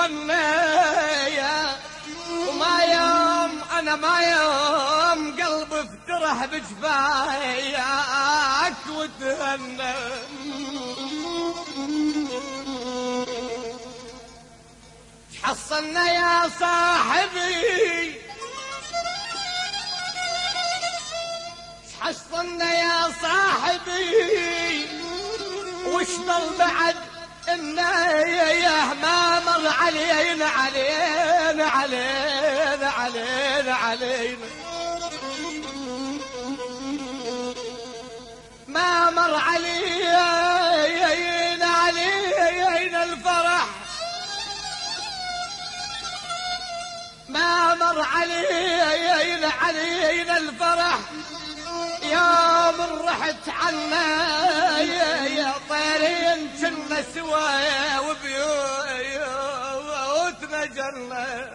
وتهنى وما يوم أنا ما يوم قلبي افترح بجفاياك وتهنى حصلنا يا صاحبي حصلنا يا صاحبي وش ضل بعد إنه ما مر علينا علينا علينا علينا علينا ما مر علينا علينا الفرح ما مر علينا علينا الفرح يوم رحت عنا يا طيرين كنا سوا وبيوتنا جنة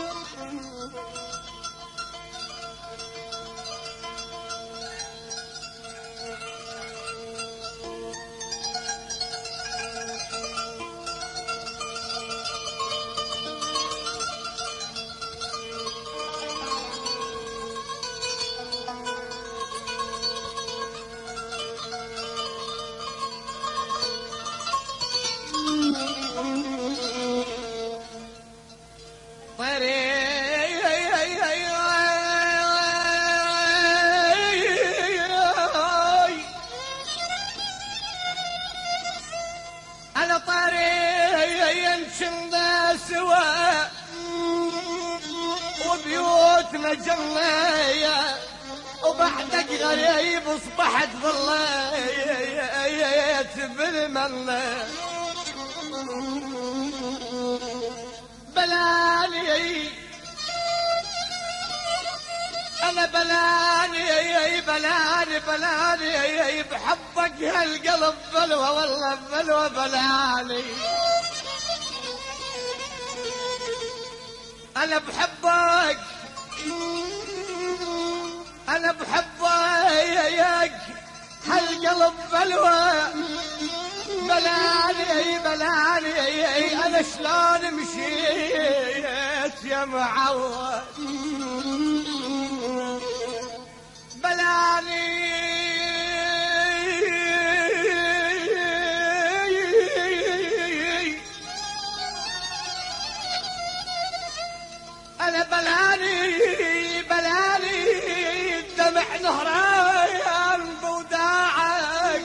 أنا طريق كنا سوا وبيوتنا جنة وبعدك غريب اصبحت ظليت بالمنة بلاني أنا بلاني بلاني بلاني بحبك هالقلب بلوى والله بلوى بلاني أنا بحبك أنا بحبك هالقلب بلوى بلاني بلاني أنا شلون مشيت يا معود بلاني أنا بلاني بلاني الدمع نهران بوداعك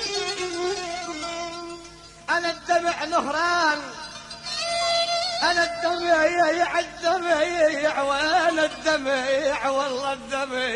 أنا الدمع نهران أنا الدمع يا الدمع وأنا الدمع والله الدمع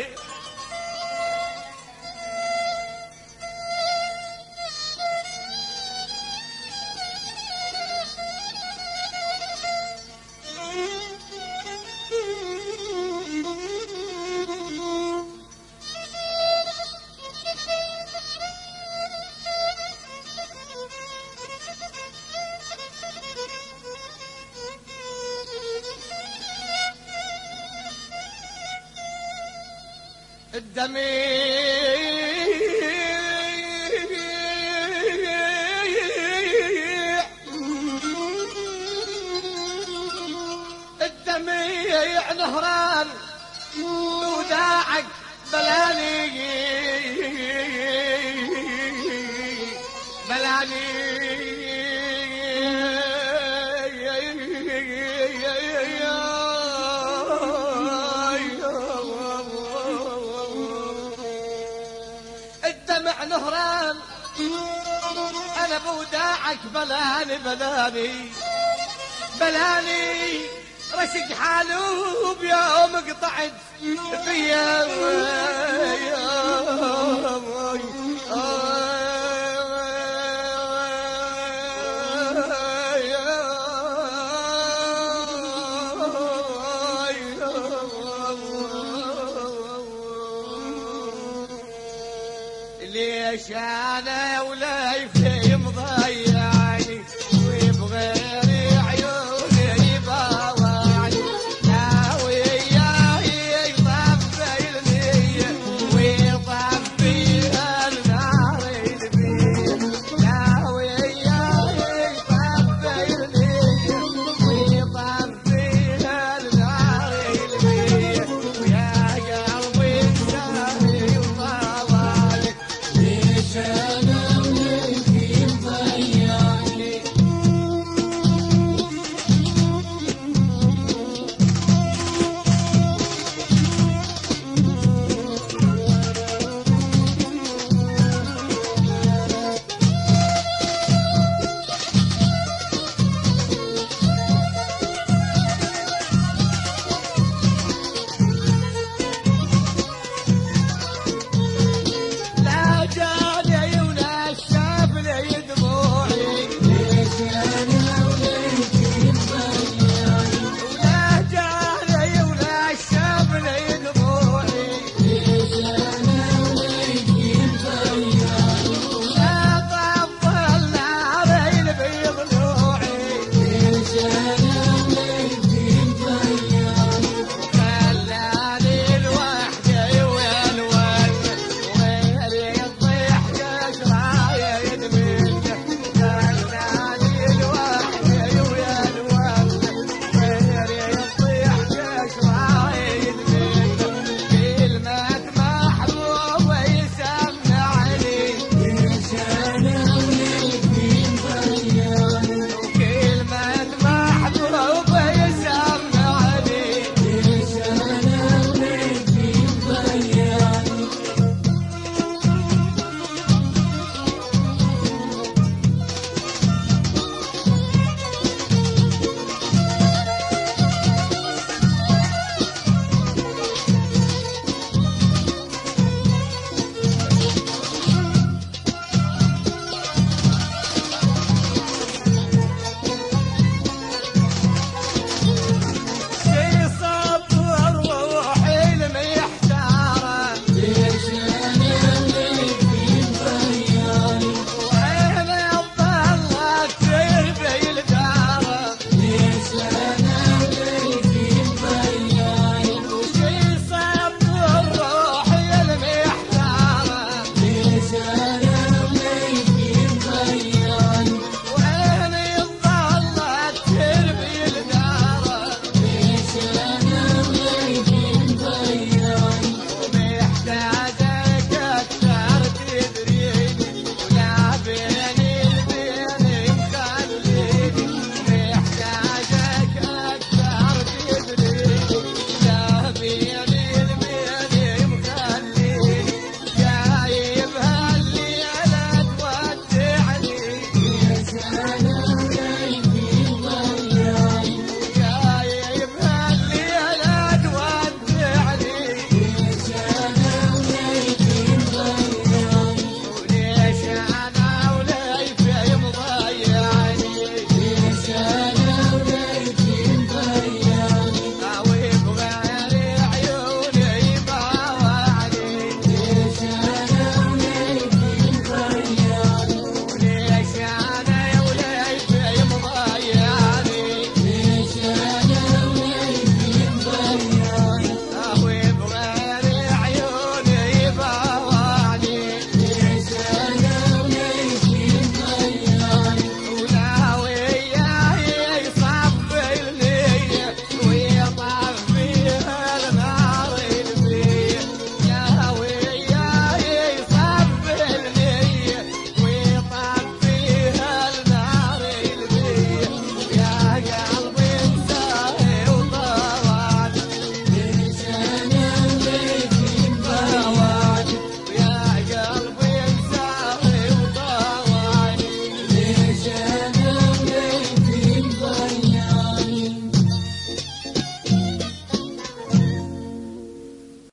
الدميع نهران وداعك بلاني بلاني الدمع نهران أنا بوداعك بلاني بلاني بلاني رشق حالو بيوم قطعت فيا ليش انا ولا يفيد